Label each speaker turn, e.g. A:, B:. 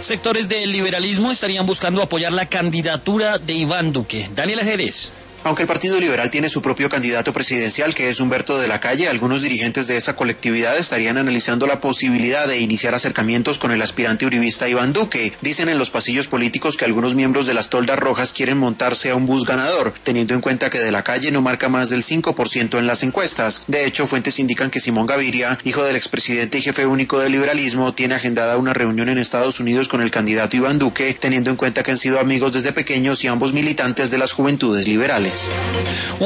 A: Sectores del liberalismo estarían buscando apoyar la candidatura de Iván Duque. Daniela Jerez.
B: Aunque el Partido Liberal tiene su propio candidato presidencial, que es Humberto de la Calle, algunos dirigentes de esa colectividad estarían analizando la posibilidad de iniciar acercamientos con el aspirante uribista Iván Duque. Dicen en los pasillos políticos que algunos miembros de las toldas rojas quieren montarse a un bus ganador, teniendo en cuenta que de la Calle no marca más del 5% en las encuestas. De hecho, fuentes indican que Simón Gaviria, hijo del expresidente y jefe único del liberalismo, tiene agendada una reunión en Estados Unidos con el candidato Iván Duque, teniendo en cuenta que han sido amigos desde pequeños y ambos militantes de las Juventudes Liberales.